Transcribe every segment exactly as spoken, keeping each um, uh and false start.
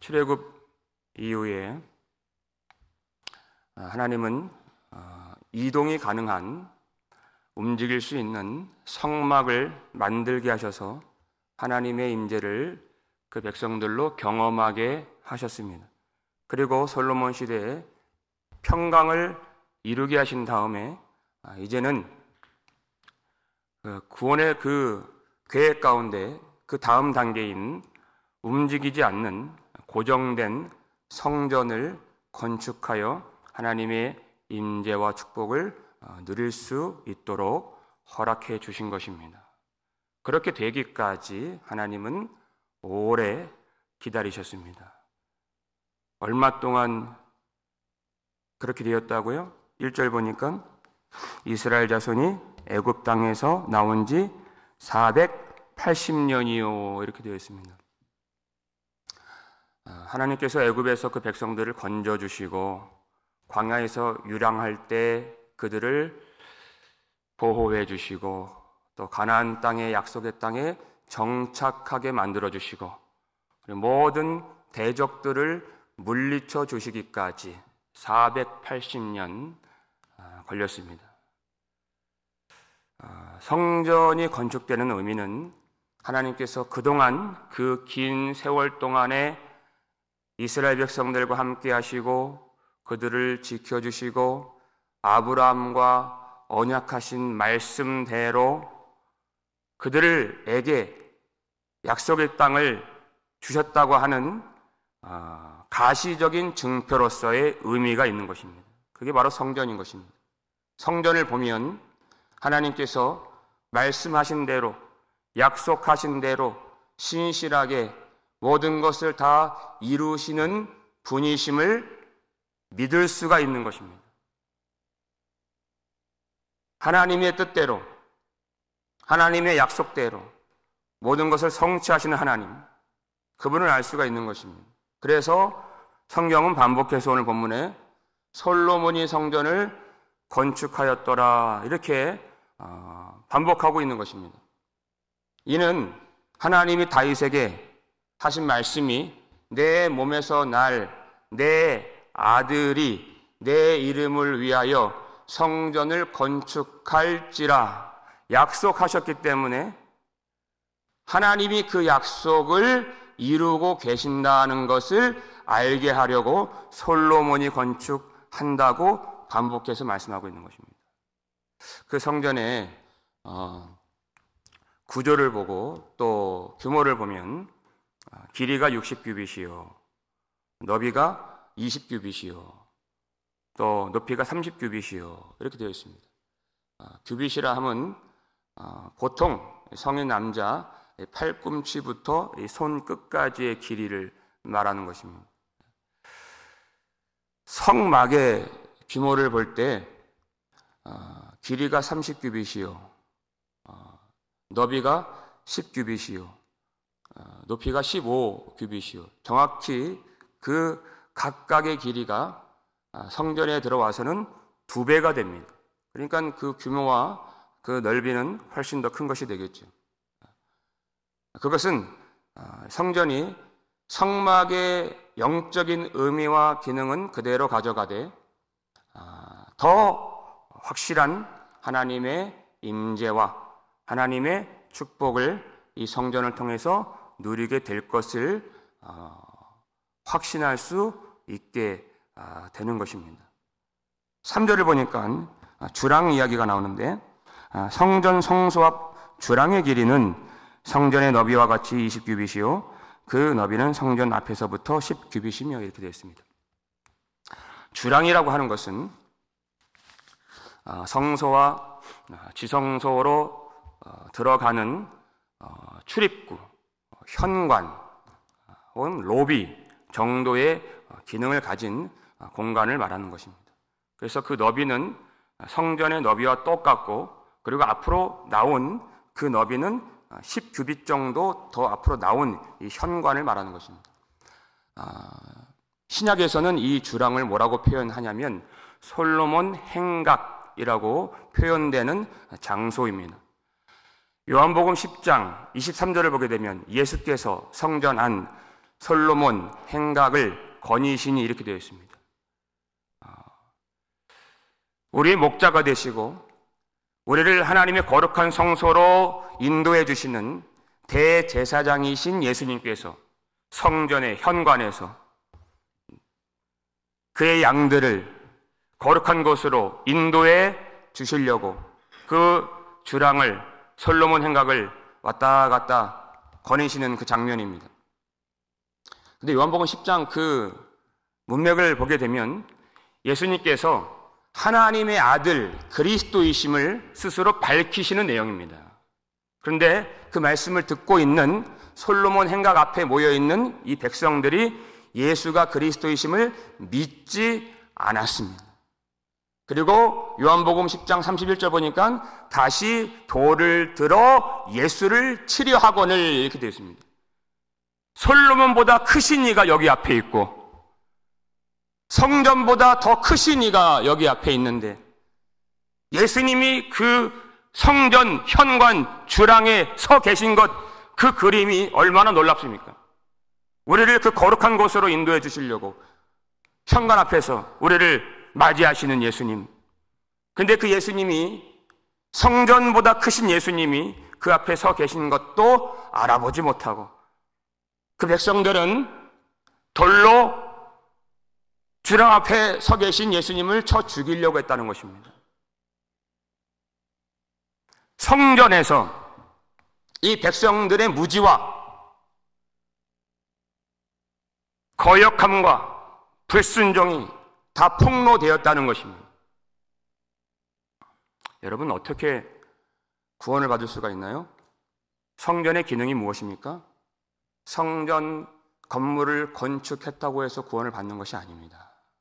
출애굽 이후에 하나님은 이동이 가능한, 움직일 수 있는 성막을 만들게 하셔서 하나님의 임재를 그 백성들로 경험하게 하셨습니다. 그리고 솔로몬 시대에 평강을 이루게 하신 다음에 이제는 구원의 그 계획 가운데 그 다음 단계인 움직이지 않는 고정된 성전을 건축하여 하나님의 임재와 축복을 누릴 수 있도록 허락해 주신 것입니다. 그렇게 되기까지 하나님은 오래 기다리셨습니다. 얼마 동안 그렇게 되었다고요? 일 절 보니까 이스라엘 자손이 애굽 땅에서 나온 지 사백팔십 년이요 이렇게 되어 있습니다. 하나님께서 애굽에서 그 백성들을 건져주시고 광야에서 유랑할 때 그들을 보호해 주시고 또 가나안 땅의 약속의 땅에 정착하게 만들어 주시고 모든 대적들을 물리쳐 주시기까지 사백팔십 년 걸렸습니다. 성전이 건축되는 의미는 하나님께서 그동안 그 긴 세월 동안에 이스라엘 백성들과 함께 하시고 그들을 지켜주시고 아브라함과 언약하신 말씀대로 그들에게 약속의 땅을 주셨다고 하는 가시적인 증표로서의 의미가 있는 것입니다. 그게 바로 성전인 것입니다. 성전을 보면 하나님께서 말씀하신 대로 약속하신 대로 신실하게 모든 것을 다 이루시는 분이심을 믿을 수가 있는 것입니다. 하나님의 뜻대로 하나님의 약속대로 모든 것을 성취하시는 하나님, 그분을 알 수가 있는 것입니다. 그래서 성경은 반복해서 오늘 본문에 솔로몬이 성전을 건축하였더라 이렇게 반복하고 있는 것입니다. 이는 하나님이 다윗에게 하신 말씀이 내 몸에서 날 내 아들이 내 이름을 위하여 성전을 건축할지라 약속하셨기 때문에 하나님이 그 약속을 이루고 계신다는 것을 알게 하려고 솔로몬이 건축한다고 반복해서 말씀하고 있는 것입니다. 그 성전의 어, 구조를 보고 또 규모를 보면 길이가 육십 규빗이요 너비가 이십 규빗이요 또 높이가 삼십 규빗이요 이렇게 되어 있습니다. 규빗이라 하면 보통 성인 남자 팔꿈치부터 손 끝까지의 길이를 말하는 것입니다. 성막의 규모를 볼 때 길이가 삼십 규빗이요 너비가 십 규빗이요 높이가 십오 규빗이요 정확히 그 각각의 길이가 성전에 들어와서는 두 배가 됩니다. 그러니까 그 규모와 그 넓이는 훨씬 더 큰 것이 되겠죠. 그것은 성전이 성막의 영적인 의미와 기능은 그대로 가져가되 더 확실한 하나님의 임재와 하나님의 축복을 이 성전을 통해서 누리게 될 것을 확신할 수 있게 되는 것입니다. 삼 절을 보니까 주랑 이야기가 나오는데 성전 성소 앞 주랑의 길이는 성전의 너비와 같이 이십 규빗이요 그 너비는 성전 앞에서부터 십 규빗이며 이렇게 되어 있습니다. 주랑이라고 하는 것은 성소와 지성소로 들어가는 출입구, 현관 혹은 로비 정도의 기능을 가진 공간을 말하는 것입니다. 그래서 그 너비는 성전의 너비와 똑같고 그리고 앞으로 나온 그 너비는 십 규빗 정도 더 앞으로 나온 이 현관을 말하는 것입니다. 신약에서는 이 주랑을 뭐라고 표현하냐면 솔로몬 행각이라고 표현되는 장소입니다. 요한복음 십 장 이십삼 절을 보게 되면 예수께서 성전 안 솔로몬 행각을 거니시니 이렇게 되어 있습니다. 우리의 목자가 되시고 우리를 하나님의 거룩한 성소로 인도해 주시는 대제사장이신 예수님께서 성전의 현관에서 그의 양들을 거룩한 곳으로 인도해 주시려고 그 주랑을, 솔로몬 행각을 왔다 갔다 거니시는 그 장면입니다. 근데 요한복음 십 장 그 문맥을 보게 되면 예수님께서 하나님의 아들 그리스도이심을 스스로 밝히시는 내용입니다. 그런데 그 말씀을 듣고 있는 솔로몬 행각 앞에 모여있는 이 백성들이 예수가 그리스도이심을 믿지 않았습니다. 그리고 요한복음 십 장 삼십일 절 보니까 다시 돌을 들어 예수를 치려 하거늘 이렇게 되어 있습니다. 솔로몬보다 크신 이가 여기 앞에 있고 성전보다 더 크신 이가 여기 앞에 있는데 예수님이 그 성전 현관 주랑에 서 계신 것, 그 그림이 얼마나 놀랍습니까? 우리를 그 거룩한 곳으로 인도해 주시려고 현관 앞에서 우리를 맞이하시는 예수님. 근데 그 예수님이, 성전보다 크신 예수님이 그 앞에 서 계신 것도 알아보지 못하고 그 백성들은 돌로 주랑 앞에 서 계신 예수님을 쳐 죽이려고 했다는 것입니다. 성전에서 이 백성들의 무지와 거역함과 불순종이 다 폭로되었다는 것입니다. 여러분, 어떻게 구원을 받을 수가 있나요? 성전의 기능이 무엇입니까? 성전 건물을 건축했다고 해서 구원을 받는 것이 아닙니다.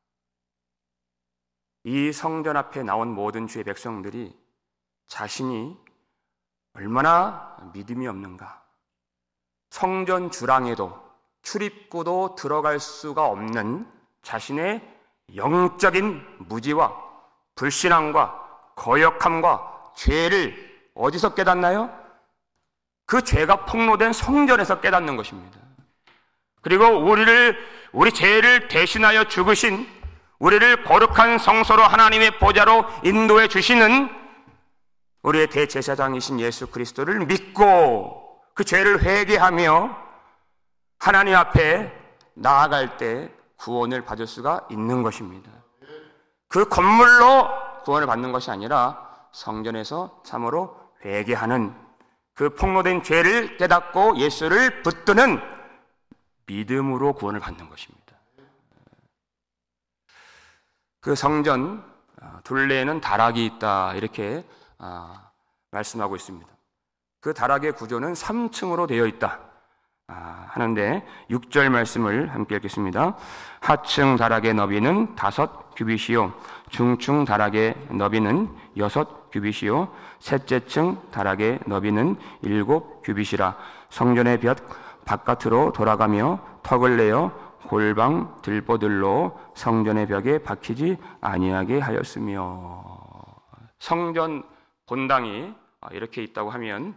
이 성전 앞에 나온 모든 주의 백성들이 자신이 얼마나 믿음이 없는가, 성전 주랑에도 출입구도 들어갈 수가 없는 자신의 영적인 무지와 불신앙과 거역함과 죄를 어디서 깨닫나요? 그 죄가 폭로된 성전에서 깨닫는 것입니다. 그리고 우리를, 우리 죄를 대신하여 죽으신, 우리를 거룩한 성소로 하나님의 보좌로 인도해 주시는 우리의 대제사장이신 예수 그리스도를 믿고 그 죄를 회개하며 하나님 앞에 나아갈 때 구원을 받을 수가 있는 것입니다. 그 건물로 구원을 받는 것이 아니라 성전에서 참으로 회개하는, 그 폭로된 죄를 깨닫고 예수를 붙드는 믿음으로 구원을 받는 것입니다. 그 성전 둘레에는 다락이 있다, 이렇게 말씀하고 있습니다. 그 다락의 구조는 삼 층으로 되어 있다 하는데 육 절 말씀을 함께 읽겠습니다. 하층 다락의 너비는 다섯 규빗이요 중층 다락의 너비는 여섯 규빗이요 셋째 층 다락의 너비는 일곱 규빗이라. 성전의 벽 바깥으로 돌아가며 턱을 내어 골방 들보들로 성전의 벽에 박히지 아니하게 하였으며. 성전 본당이 이렇게 있다고 하면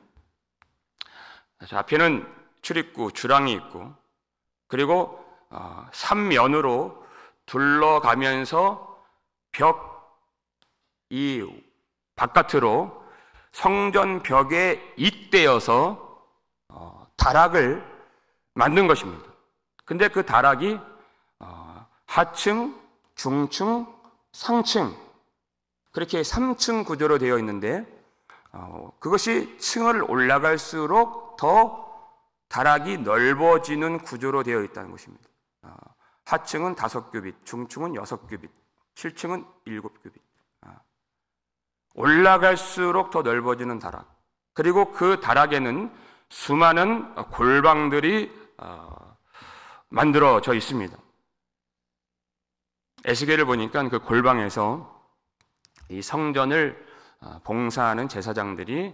앞에는 출입구 주랑이 있고, 그리고 삼면으로 둘러가면서 벽 이 바깥으로 성전 벽에 잇대어서 다락을 만든 것입니다. 근데 그 다락이 하층, 중층, 상층, 그렇게 삼 층 구조로 되어 있는데 그것이 층을 올라갈수록 더 다락이 넓어지는 구조로 되어 있다는 것입니다. 하층은 다섯 규빗, 중층은 여섯 규빗, 칠층은 일곱 규빗. 올라갈수록 더 넓어지는 다락. 그리고 그 다락에는 수많은 골방들이 만들어져 있습니다. 에스겔을 보니까 그 골방에서 이 성전을 봉사하는 제사장들이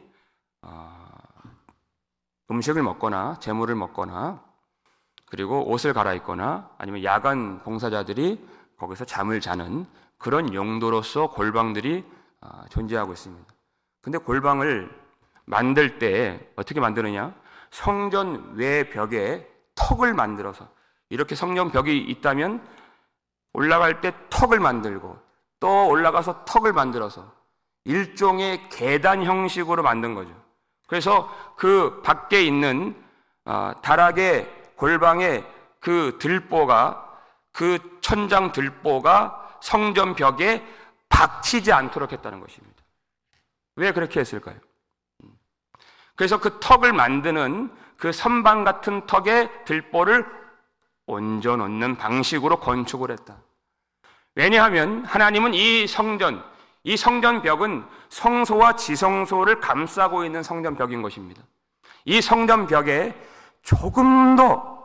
음식을 먹거나 제물을 먹거나 그리고 옷을 갈아입거나 아니면 야간 봉사자들이 거기서 잠을 자는 그런 용도로서 골방들이 존재하고 있습니다. 근데 골방을 만들 때 어떻게 만드느냐? 성전 외 벽에 턱을 만들어서 이렇게 성전벽이 있다면 올라갈 때 턱을 만들고 또 올라가서 턱을 만들어서 일종의 계단 형식으로 만든 거죠. 그래서 그 밖에 있는 다락의 골방의 그 들보가, 그 천장 들보가 성전벽에 박히지 않도록 했다는 것입니다. 왜 그렇게 했을까요? 그래서 그 턱을 만드는 그 선반 같은 턱에 들보를 얹어 놓는 방식으로 건축을 했다. 왜냐하면 하나님은 이 성전, 이 성전벽은 성소와 지성소를 감싸고 있는 성전벽인 것입니다. 이 성전벽에 조금 더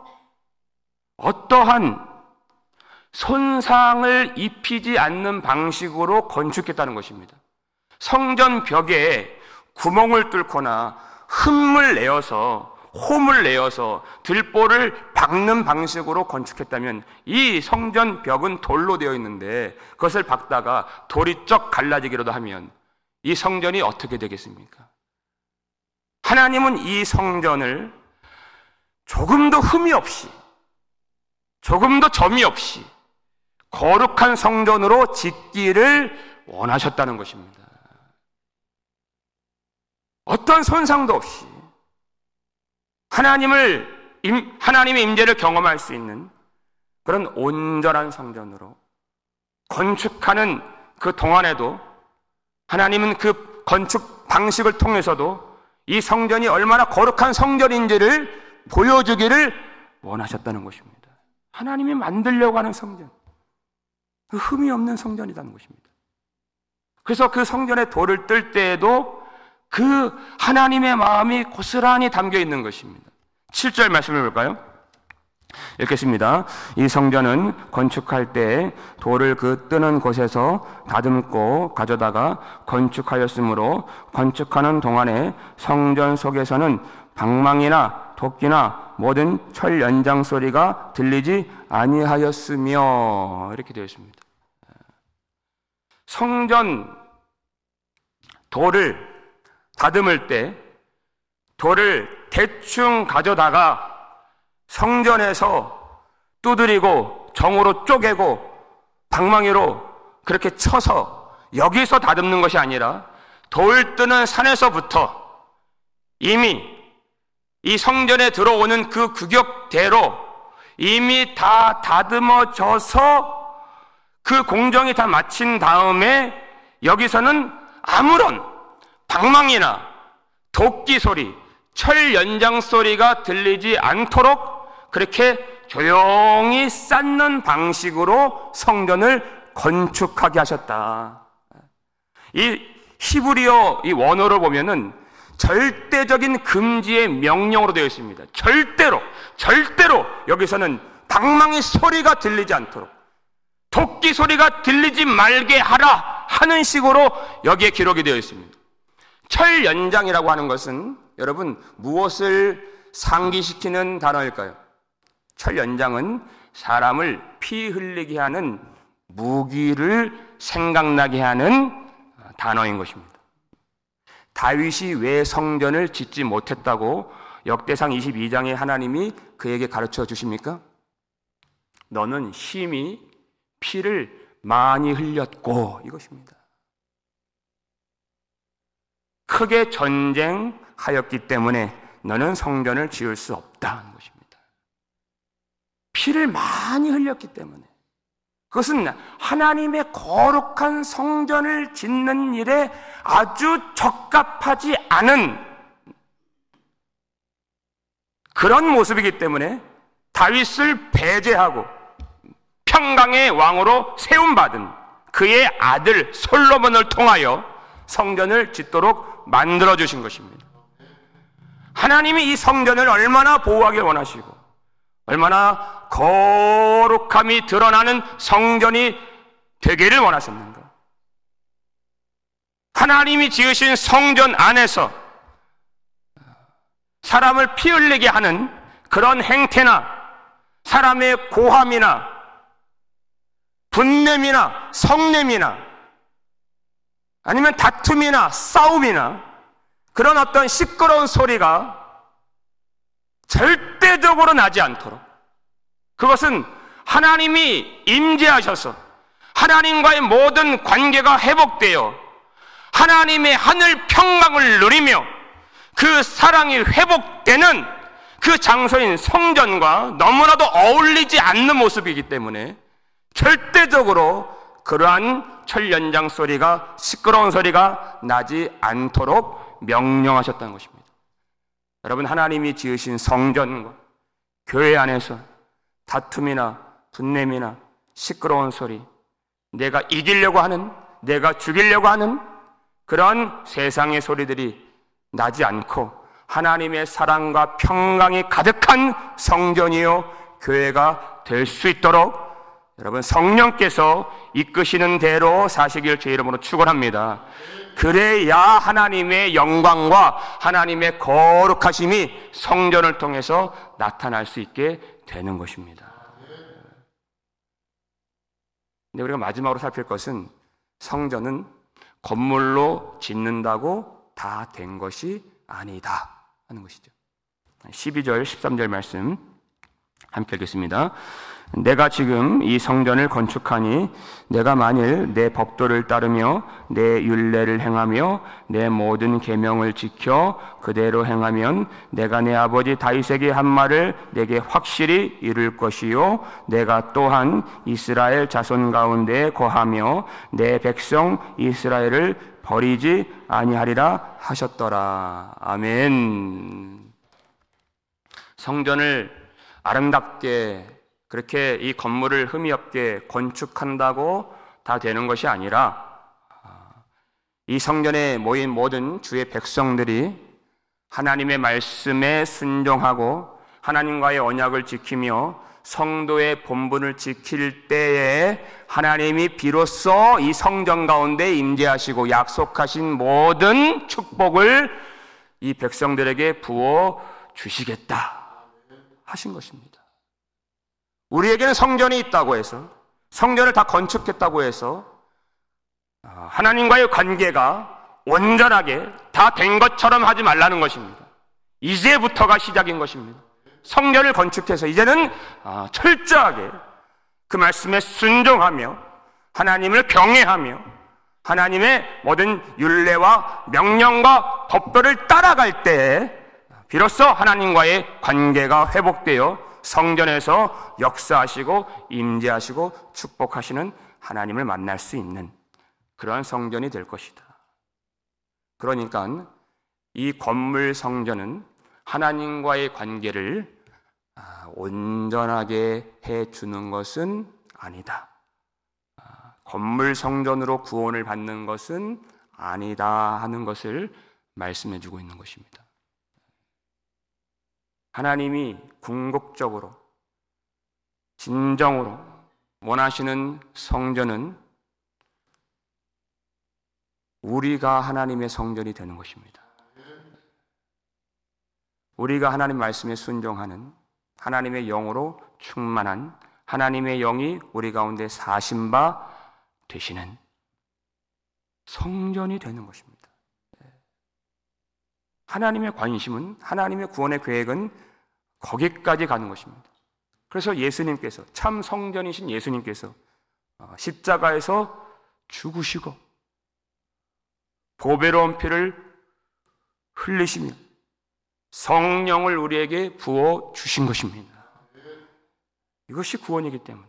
어떠한 손상을 입히지 않는 방식으로 건축했다는 것입니다. 성전벽에 구멍을 뚫거나 흠을 내어서 홈을 내어서 들보를 박는 방식으로 건축했다면 이 성전벽은 돌로 되어 있는데 그것을 박다가 돌이 쩍 갈라지기라도 하면 이 성전이 어떻게 되겠습니까? 하나님은 이 성전을 조금도 흠이 없이, 조금도 점이 없이 거룩한 성전으로 짓기를 원하셨다는 것입니다. 어떤 손상도 없이 하나님을, 하나님의 임재를 경험할 수 있는 그런 온전한 성전으로 건축하는 그 동안에도 하나님은 그 건축 방식을 통해서도 이 성전이 얼마나 거룩한 성전인지를 보여주기를 원하셨다는 것입니다. 하나님이 만들려고 하는 성전, 그 흠이 없는 성전이라는 것입니다. 그래서 그 성전의 돌을 뜰 때에도 그 하나님의 마음이 고스란히 담겨 있는 것입니다. 칠 절 말씀을 볼까요? 읽겠습니다. 이 성전은 건축할 때 돌을 그 뜨는 곳에서 다듬고 가져다가 건축하였으므로 건축하는 동안에 성전 속에서는 방망이나 도끼나 모든 철 연장 소리가 들리지 아니하였으며, 이렇게 되어 있습니다. 성전 돌을 다듬을 때 돌을 대충 가져다가 성전에서 두드리고 정으로 쪼개고 방망이로 그렇게 쳐서 여기서 다듬는 것이 아니라 돌 뜨는 산에서부터 이미 이 성전에 들어오는 그 규격대로 이미 다 다듬어져서 그 공정이 다 마친 다음에 여기서는 아무런 방망이나 도끼 소리, 철 연장 소리가 들리지 않도록 그렇게 조용히 쌓는 방식으로 성전을 건축하게 하셨다. 이 히브리어 이 원어를 보면은 절대적인 금지의 명령으로 되어 있습니다. 절대로, 절대로 여기서는 방망이 소리가 들리지 않도록, 도끼 소리가 들리지 말게 하라 하는 식으로 여기에 기록이 되어 있습니다. 철 연장이라고 하는 것은 여러분 무엇을 상기시키는 단어일까요? 철 연장은 사람을 피 흘리게 하는 무기를 생각나게 하는 단어인 것입니다. 다윗이 왜 성전을 짓지 못했다고 역대상 이십이 장에 하나님이 그에게 가르쳐 주십니까? 너는 심히 피를 많이 흘렸고, 이것입니다. 크게 전쟁하였기 때문에 너는 성전을 지을 수 없다는 것입니다. 피를 많이 흘렸기 때문에. 그것은 하나님의 거룩한 성전을 짓는 일에 아주 적합하지 않은 그런 모습이기 때문에 다윗을 배제하고 평강의 왕으로 세움받은 그의 아들 솔로몬을 통하여 성전을 짓도록 만들어주신 것입니다. 하나님이 이 성전을 얼마나 보호하길 원하시고 얼마나 거룩함이 드러나는 성전이 되기를 원하셨는가. 하나님이 지으신 성전 안에서 사람을 피 흘리게 하는 그런 행태나 사람의 고함이나 분냄이나 성냄이나 아니면 다툼이나 싸움이나 그런 어떤 시끄러운 소리가 절대적으로 나지 않도록 그것은 하나님이 임재하셔서 하나님과의 모든 관계가 회복되어 하나님의 하늘 평강을 누리며 그 사랑이 회복되는 그 장소인 성전과 너무나도 어울리지 않는 모습이기 때문에 절대적으로 그러한 철연장 소리가, 시끄러운 소리가 나지 않도록 명령하셨다는 것입니다. 여러분, 하나님이 지으신 성전과 교회 안에서 다툼이나 분냄이나 시끄러운 소리, 내가 이기려고 하는, 내가 죽이려고 하는 그런 세상의 소리들이 나지 않고 하나님의 사랑과 평강이 가득한 성전이요 교회가 될 수 있도록 여러분, 성령께서 이끄시는 대로 사시길 제 이름으로 축원합니다. 그래야 하나님의 영광과 하나님의 거룩하심이 성전을 통해서 나타날 수 있게 되는 것입니다. 근데 우리가 마지막으로 살필 것은 성전은 건물로 짓는다고 다 된 것이 아니다 하는 것이죠. 십이 절, 십삼 절 말씀 함께 읽겠습니다. 내가 지금 이 성전을 건축하니 내가 만일 내 법도를 따르며 내 율례를 행하며 내 모든 계명을 지켜 그대로 행하면 내가 내 아버지 다윗에게 한 말을 내게 확실히 이룰 것이요 내가 또한 이스라엘 자손 가운데 거하며 내 백성 이스라엘을 버리지 아니하리라 하셨더라. 아멘. 성전을 아름답게 그렇게 이 건물을 흠이 없게 건축한다고 다 되는 것이 아니라 이 성전에 모인 모든 주의 백성들이 하나님의 말씀에 순종하고 하나님과의 언약을 지키며 성도의 본분을 지킬 때에 하나님이 비로소 이 성전 가운데 임재하시고 약속하신 모든 축복을 이 백성들에게 부어 주시겠다 하신 것입니다. 우리에게는 성전이 있다고 해서, 성전을 다 건축했다고 해서 하나님과의 관계가 온전하게 다 된 것처럼 하지 말라는 것입니다. 이제부터가 시작인 것입니다. 성전을 건축해서 이제는 철저하게 그 말씀에 순종하며 하나님을 경외하며 하나님의 모든 율례와 명령과 법도를 따라갈 때에 비로소 하나님과의 관계가 회복되어 성전에서 역사하시고 임재하시고 축복하시는 하나님을 만날 수 있는 그러한 성전이 될 것이다. 그러니까 이 건물 성전은 하나님과의 관계를 온전하게 해주는 것은 아니다. 건물 성전으로 구원을 받는 것은 아니다 하는 것을 말씀해 주고 있는 것입니다. 하나님이 궁극적으로 진정으로 원하시는 성전은 우리가 하나님의 성전이 되는 것입니다. 우리가 하나님 말씀에 순종하는 하나님의 영으로 충만한 하나님의 영이 우리 가운데 사신 바 되시는 성전이 되는 것입니다. 하나님의 관심은, 하나님의 구원의 계획은 거기까지 가는 것입니다. 그래서 예수님께서, 참 성전이신 예수님께서 십자가에서 죽으시고 보배로운 피를 흘리시며 성령을 우리에게 부어 주신 것입니다. 이것이 구원이기 때문에.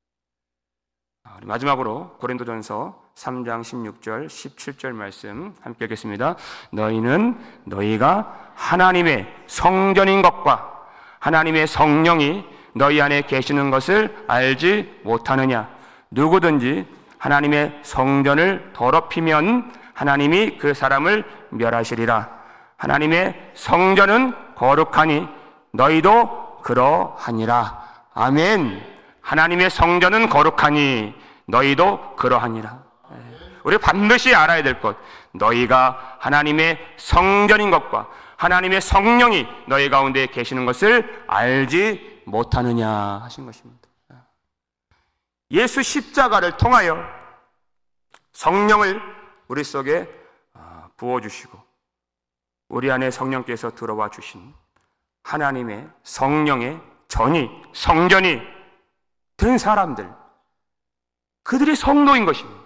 마지막으로 고린도전서 삼 장 십육 절, 십칠 절 말씀 함께 읽겠습니다. 너희는 너희가 하나님의 성전인 것과 하나님의 성령이 너희 안에 계시는 것을 알지 못하느냐? 누구든지 하나님의 성전을 더럽히면 하나님이 그 사람을 멸하시리라. 하나님의 성전은 거룩하니 너희도 그러하니라. 아멘. 하나님의 성전은 거룩하니 너희도 그러하니라. 우리 반드시 알아야 될 것, 너희가 하나님의 성전인 것과 하나님의 성령이 너희 가운데 계시는 것을 알지 못하느냐 하신 것입니다. 예수 십자가를 통하여 성령을 우리 속에 부어주시고 우리 안에 성령께서 들어와 주신 하나님의 성령의 전이, 성전이 된 사람들, 그들이 성도인 것입니다.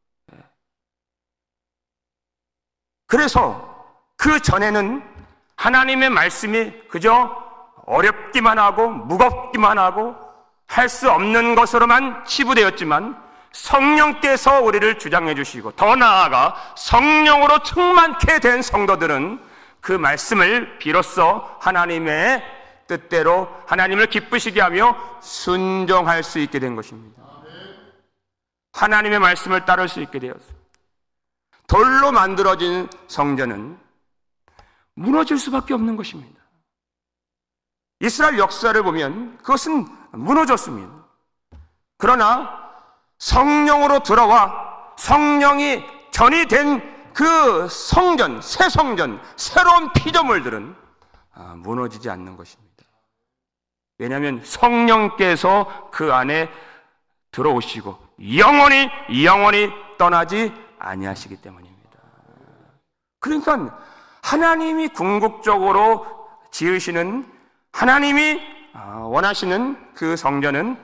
그래서 그 전에는 하나님의 말씀이 그저 어렵기만 하고 무겁기만 하고 할 수 없는 것으로만 치부되었지만, 성령께서 우리를 주장해 주시고 더 나아가 성령으로 충만케 된 성도들은 그 말씀을 비로소 하나님의 뜻대로 하나님을 기쁘시게 하며 순종할 수 있게 된 것입니다. 하나님의 말씀을 따를 수 있게 되었습니다. 돌로 만들어진 성전은 무너질 수밖에 없는 것입니다. 이스라엘 역사를 보면 그것은 무너졌습니다. 그러나 성령으로 들어와 성령이 전이 된 그 성전, 새 성전, 새로운 피조물들은 무너지지 않는 것입니다. 왜냐하면 성령께서 그 안에 들어오시고 영원히 영원히 떠나지 아니하시기 때문입니다. 그러니까 하나님이 궁극적으로 지으시는, 하나님이 원하시는 그 성전은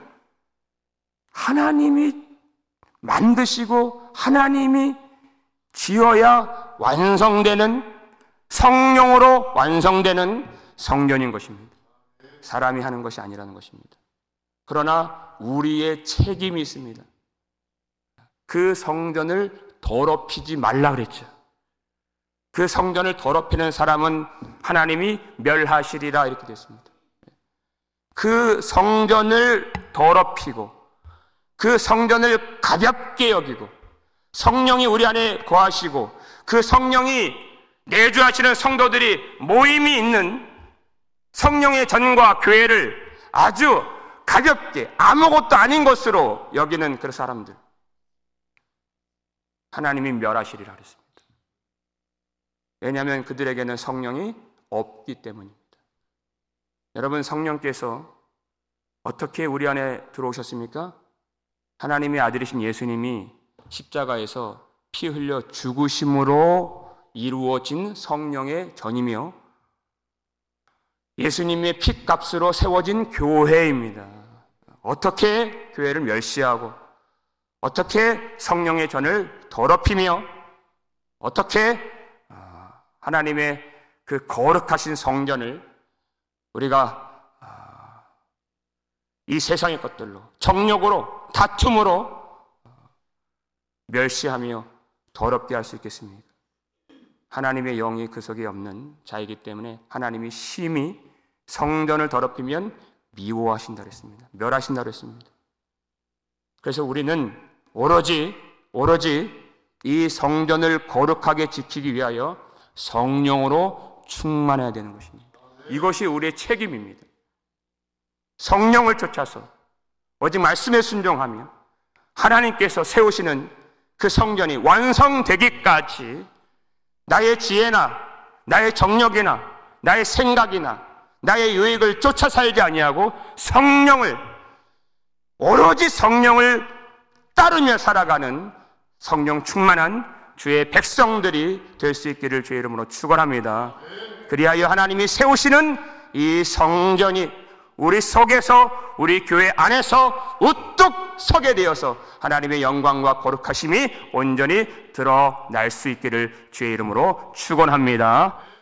하나님이 만드시고 하나님이 지어야 완성되는, 성령으로 완성되는 성전인 것입니다. 사람이 하는 것이 아니라는 것입니다. 그러나 우리의 책임이 있습니다. 그 성전을 더럽히지 말라 그랬죠. 그 성전을 더럽히는 사람은 하나님이 멸하시리라 이렇게 됐습니다. 그 성전을 더럽히고 그 성전을 가볍게 여기고 성령이 우리 안에 거하시고 그 성령이 내주하시는 성도들이 모임이 있는 성령의 전과 교회를 아주 가볍게 아무것도 아닌 것으로 여기는 그 사람들, 하나님이 멸하시리라 그랬습니다. 왜냐하면 그들에게는 성령이 없기 때문입니다. 여러분, 성령께서 어떻게 우리 안에 들어오셨습니까? 하나님의 아들이신 예수님이 십자가에서 피 흘려 죽으심으로 이루어진 성령의 전이며 예수님의 핏값으로 세워진 교회입니다. 어떻게 교회를 멸시하고 어떻게 성령의 전을 더럽히며 어떻게 하나님의 그 거룩하신 성전을 우리가 이 세상의 것들로, 정욕으로, 다툼으로 멸시하며 더럽게 할 수 있겠습니까? 하나님의 영이 그 속에 없는 자이기 때문에 하나님이 심히 성전을 더럽히면 미워하신다고 했습니다. 멸하신다고 했습니다. 그래서 우리는 오로지 오로지 이 성전을 거룩하게 지키기 위하여 성령으로 충만해야 되는 것입니다. 이것이 우리의 책임입니다. 성령을 쫓아서 오직 말씀에 순종하며 하나님께서 세우시는 그 성전이 완성되기까지 나의 지혜나 나의 정력이나 나의 생각이나 나의 유익을 쫓아 살지 아니하고 성령을, 오로지 성령을 따르며 살아가는 성령 충만한 주의 백성들이 될 수 있기를 주의 이름으로 축원합니다. 그리하여 하나님이 세우시는 이 성전이 우리 속에서, 우리 교회 안에서 우뚝 서게 되어서 하나님의 영광과 거룩하심이 온전히 드러날 수 있기를 주의 이름으로 축원합니다.